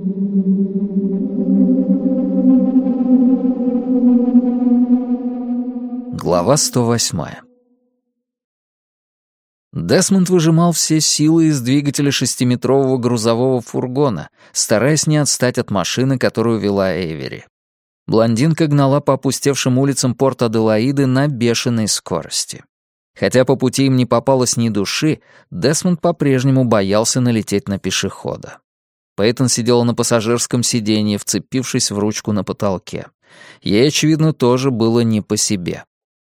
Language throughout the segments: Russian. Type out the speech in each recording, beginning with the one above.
Глава 108. Десмонд выжимал все силы из двигателя 6-метрового грузового фургона, стараясь не отстать от машины, которую вела Эйвери. Блондинка гнала по опустевшим улицам Порт-Аделаиды на бешеной скорости. Хотя по пути им не попалось ни души, Десмонд по-прежнему боялся налететь на пешехода. Пейтон сидела на пассажирском сиденье, вцепившись в ручку на потолке. Ей, очевидно, тоже было не по себе.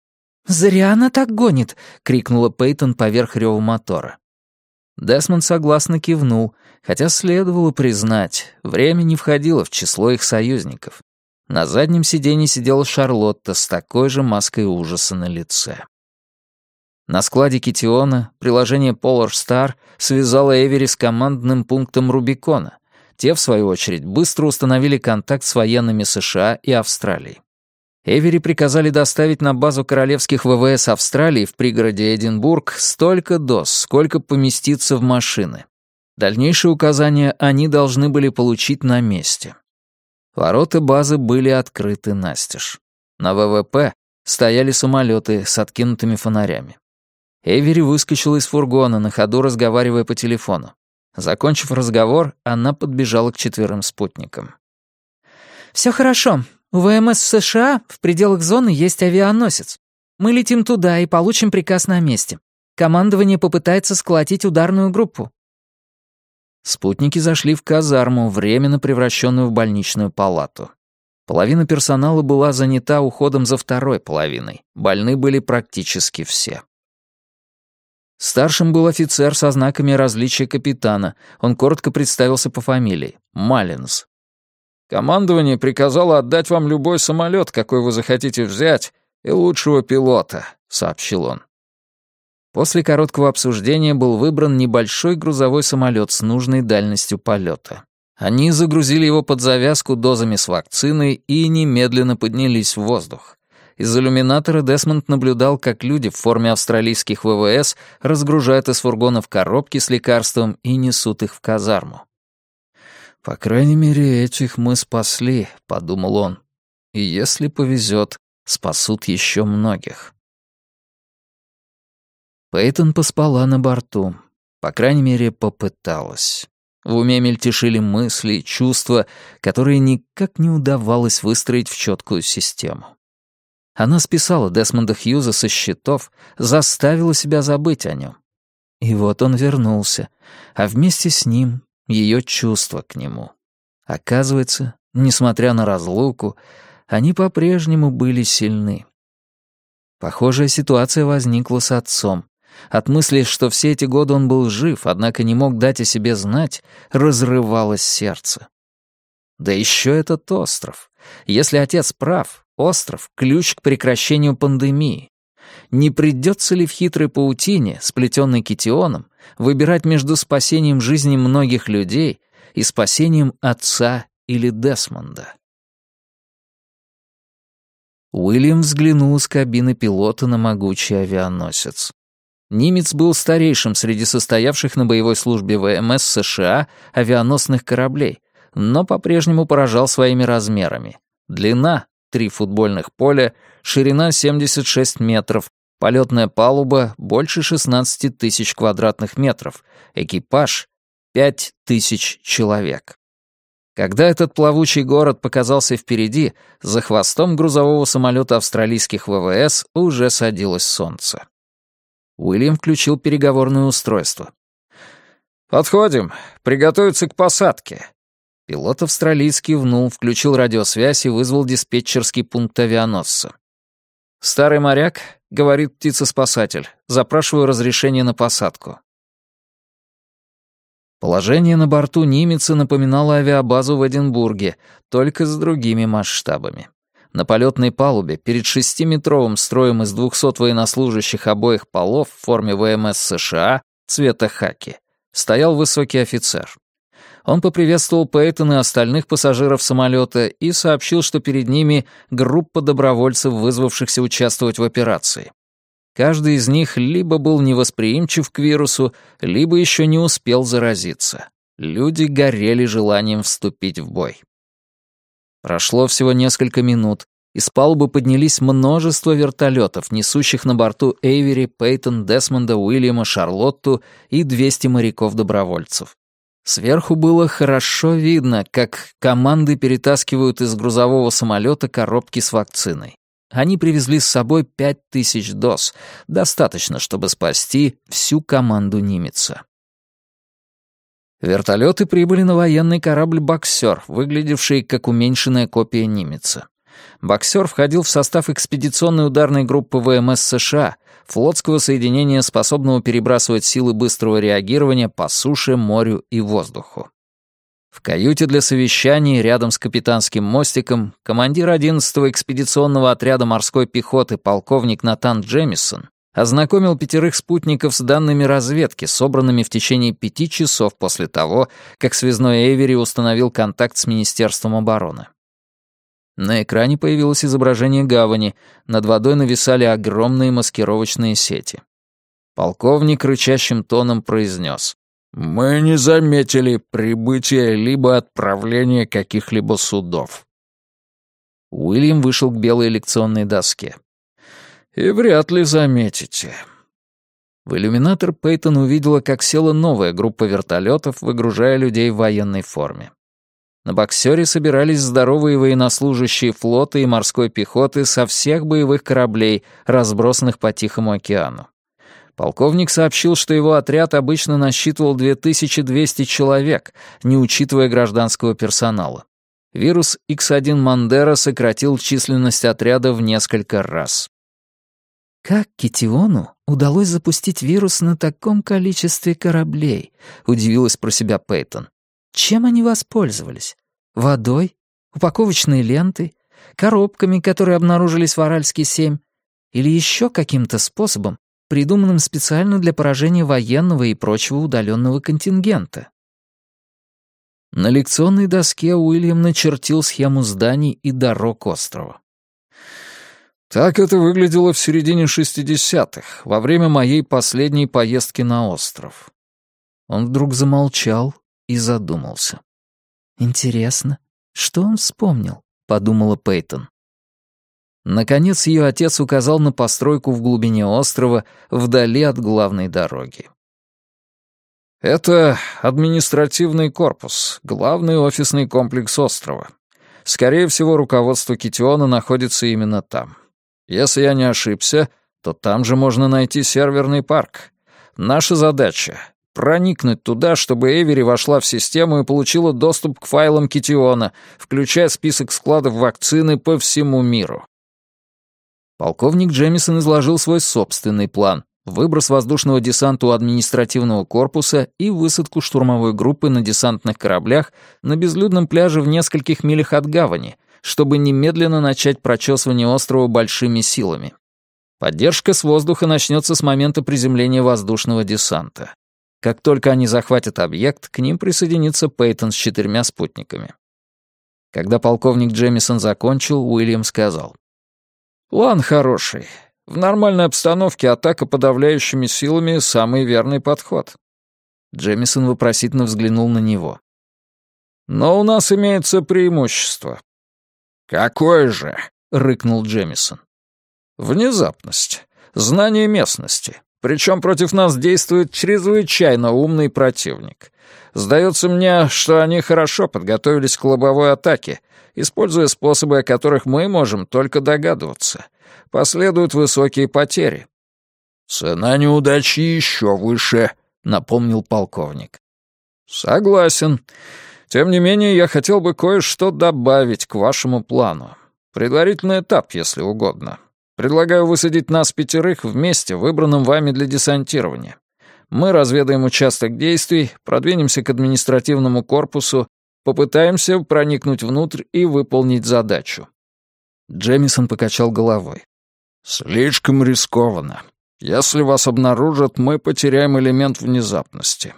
«Зря она так гонит!» — крикнула Пейтон поверх рёва мотора. Десмонд согласно кивнул, хотя следовало признать, время не входило в число их союзников. На заднем сиденье сидела Шарлотта с такой же маской ужаса на лице. На складе Китиона приложение Polar Star связало Эйвери с командным пунктом Рубикона. Те, в свою очередь, быстро установили контакт с военными США и Австралии. Эйвери приказали доставить на базу королевских ВВС Австралии в пригороде Эдинбург столько доз, сколько поместится в машины. Дальнейшие указания они должны были получить на месте. Ворота базы были открыты настежь. На ВВП стояли самолеты с откинутыми фонарями. Эйвери выскочила из фургона, на ходу разговаривая по телефону. Закончив разговор, она подбежала к 4 спутникам. «Все хорошо. У ВМС США в пределах зоны есть авианосец. Мы летим туда и получим приказ на месте. Командование попытается сколотить ударную группу». Спутники зашли в казарму, временно превращенную в больничную палату. Половина персонала была занята уходом за второй половиной. Больны были практически все. Старшим был офицер со знаками различия капитана. Он коротко представился по фамилии — Маллинс. «Командование приказало отдать вам любой самолет, какой вы захотите взять, и лучшего пилота», — сообщил он. После короткого обсуждения был выбран небольшой грузовой самолет с нужной дальностью полета. Они загрузили его под завязку дозами с вакциной и немедленно поднялись в воздух. Из иллюминатора Десмонд наблюдал, как люди в форме австралийских ВВС разгружают из фургонов коробки с лекарством и несут их в казарму. «По крайней мере, этих мы спасли», — подумал он. «И если повезет, спасут еще многих». Пейтон поспала на борту. По крайней мере, попыталась. В уме мельтешили мысли и чувства, которые никак не удавалось выстроить в четкую систему. Она списала Десмонда Хьюза со счетов, заставила себя забыть о нем. И вот он вернулся, а вместе с ним ее чувства к нему. Оказывается, несмотря на разлуку, они по-прежнему были сильны. Похожая ситуация возникла с отцом. От мысли, что все эти годы он был жив, однако не мог дать о себе знать, разрывалось сердце. Да еще этот остров. Если отец прав, остров — ключ к прекращению пандемии. Не придется ли в хитрой паутине, сплетенной Китионом, выбирать между спасением жизни многих людей и спасением отца или Десмонда? Уильям взглянул из кабины пилота на могучий авианосец. Нимец был старейшим среди состоявших на боевой службе ВМС США авианосных кораблей, но по-прежнему поражал своими размерами. Длина — 3 футбольных поля, ширина — 76 метров, полетная палуба — больше 16 тысяч квадратных метров, экипаж — 5 тысяч человек. Когда этот плавучий город показался впереди, за хвостом грузового самолета австралийских ВВС уже садилось солнце. Уильям включил переговорное устройство. «Подходим. Приготовиться к посадке». Пилот австралийский кивнул, включил радиосвязь и вызвал диспетчерский пункт авианосца. «Старый моряк», — говорит птица-спасатель, — «запрашиваю разрешение на посадку». Положение на борту Нимеца напоминало авиабазу в Эдинбурге, только с другими масштабами. На полетной палубе перед 6-метровым строем из 200 военнослужащих обоих полов в форме ВМС США цвета хаки стоял высокий офицер. Он поприветствовал Пейтон и остальных пассажиров самолета и сообщил, что перед ними группа добровольцев, вызвавшихся участвовать в операции. Каждый из них либо был невосприимчив к вирусу, либо еще не успел заразиться. Люди горели желанием вступить в бой. Прошло всего несколько минут, и с палубы поднялись множество вертолетов, несущих на борту Эйвери, Пейтон, Десмонда, Уильяма, Шарлотту и 200 моряков-добровольцев. Сверху было хорошо видно, как команды перетаскивают из грузового самолета коробки с вакциной. Они привезли с собой 5000 доз, достаточно, чтобы спасти всю команду Нимеца. Вертолеты прибыли на военный корабль «Боксер», выглядевший как уменьшенная копия Нимеца. «Боксер» входил в состав экспедиционной ударной группы ВМС США, флотского соединения, способного перебрасывать силы быстрого реагирования по суше, морю и воздуху. В каюте для совещаний рядом с капитанским мостиком командир 11-го экспедиционного отряда морской пехоты полковник Натан Джемисон ознакомил 5 спутников с данными разведки, собранными в течение 5 часов после того, как связной Эйвери установил контакт с Министерством обороны. На экране появилось изображение гавани, над водой нависали огромные маскировочные сети. Полковник рычащим тоном произнес: «Мы не заметили прибытия либо отправления каких-либо судов». Уильям вышел к белой лекционной доске. «И вряд ли заметите». В иллюминатор Пейтон увидела, как села новая группа вертолетов, выгружая людей в военной форме. На «Боксере» собирались здоровые военнослужащие флота и морской пехоты со всех боевых кораблей, разбросанных по Тихому океану. Полковник сообщил, что его отряд обычно насчитывал 2200 человек, не учитывая гражданского персонала. Вирус X1 Мандера сократил численность отряда в несколько раз. «Как Китиону удалось запустить вирус на таком количестве кораблей?» — удивилась про себя Пейтон. «Чем они воспользовались? Водой? Упаковочной лентой? Коробками, которые обнаружились в Аральске-7? Или еще каким-то способом, придуманным специально для поражения военного и прочего удаленного контингента?» На лекционной доске Уильям начертил схему зданий и дорог острова. «Так это выглядело в середине 60-х, во время моей последней поездки на остров». Он вдруг замолчал и задумался. «Интересно, что он вспомнил?» — подумала Пейтон. Наконец ее отец указал на постройку в глубине острова, вдали от главной дороги. «Это административный корпус, главный офисный комплекс острова. Скорее всего, руководство Китиона находится именно там. Если я не ошибся, то там же можно найти серверный парк. Наша задача — проникнуть туда, чтобы Эйвери вошла в систему и получила доступ к файлам Китиона, включая список складов вакцины по всему миру». Полковник Джемисон изложил свой собственный план: выброс воздушного десанта у административного корпуса и высадку штурмовой группы на десантных кораблях на безлюдном пляже в нескольких милях от гавани, чтобы немедленно начать прочесывание острова большими силами. Поддержка с воздуха начнется с момента приземления воздушного десанта. Как только они захватят объект, к ним присоединится Пейтон с 4 спутниками. Когда полковник Джемисон закончил, Уильям сказал: «План хороший. В нормальной обстановке атака подавляющими силами — самый верный подход». Джемисон вопросительно взглянул на него. «Но у нас имеется преимущество». «Какое же?» — рыкнул Джемисон. «Внезапность. Знание местности. Причем против нас действует чрезвычайно умный противник. Сдается мне, что они хорошо подготовились к лобовой атаке, используя способы, о которых мы можем только догадываться. Последуют высокие потери». «Цена неудачи еще выше», — напомнил полковник. «Согласен. Тем не менее, я хотел бы кое-что добавить к вашему плану. Предварительный этап, если угодно. Предлагаю высадить нас 5 вместе, выбранном вами для десантирования. Мы разведаем участок действий, продвинемся к административному корпусу, попытаемся проникнуть внутрь и выполнить задачу». Джемисон покачал головой. «Слишком рискованно. Если вас обнаружат, мы потеряем элемент внезапности».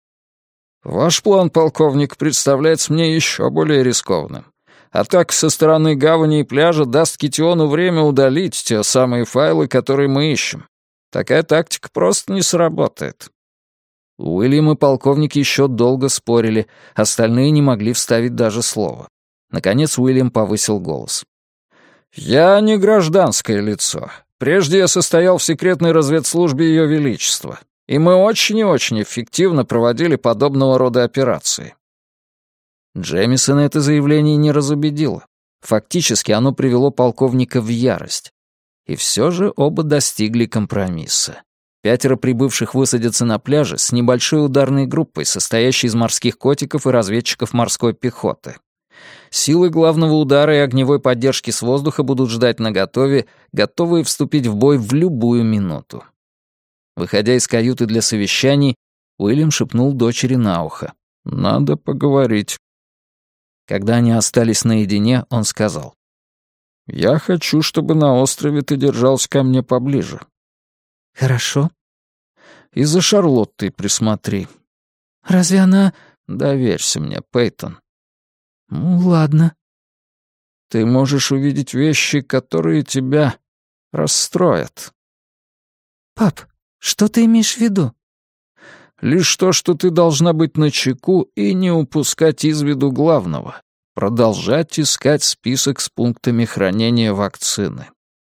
«Ваш план, полковник, представляется мне еще более рискованным. Атака со стороны гавани и пляжа даст Китиону время удалить те самые файлы, которые мы ищем. Такая тактика просто не сработает». Уильям и полковник еще долго спорили, остальные не могли вставить даже слово. Наконец Уильям повысил голос. «Я не гражданское лицо. Прежде я состоял в секретной разведслужбе Ее Величества, и мы очень и очень эффективно проводили подобного рода операции». Джемисона это заявление не разубедило. Фактически оно привело полковника в ярость. И все же оба достигли компромисса. 5 прибывших высадятся на пляже с небольшой ударной группой, состоящей из морских котиков и разведчиков морской пехоты. Силы главного удара и огневой поддержки с воздуха будут ждать наготове, готовые вступить в бой в любую минуту. Выходя из каюты для совещаний, Уильям шепнул дочери на ухо. «Надо поговорить». Когда они остались наедине, он сказал. «Я хочу, чтобы на острове ты держался ко мне поближе». «Хорошо». «И за Шарлоттой присмотри». «Разве она...» «Доверься мне, Пейтон». «Ну, ладно». «Ты можешь увидеть вещи, которые тебя расстроят». «Пап, что ты имеешь в виду?» «Лишь то, что ты должна быть начеку и не упускать из виду главного. Продолжать искать список с пунктами хранения вакцины».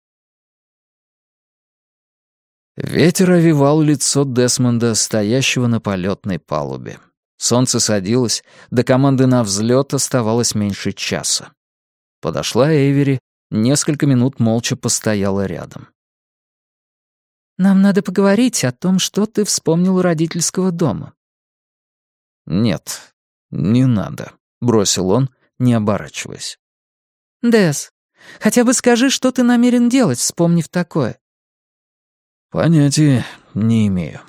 Ветер овевал лицо Десмонда, стоящего на полетной палубе. Солнце садилось, до команды на взлет оставалось меньше часа. Подошла Эйвери, несколько минут молча постояла рядом. «Нам надо поговорить о том, что ты вспомнил у родительского дома». «Нет, не надо», — бросил он, не оборачиваясь. «Дес, хотя бы скажи, что ты намерен делать, вспомнив такое». «Понятия не имею».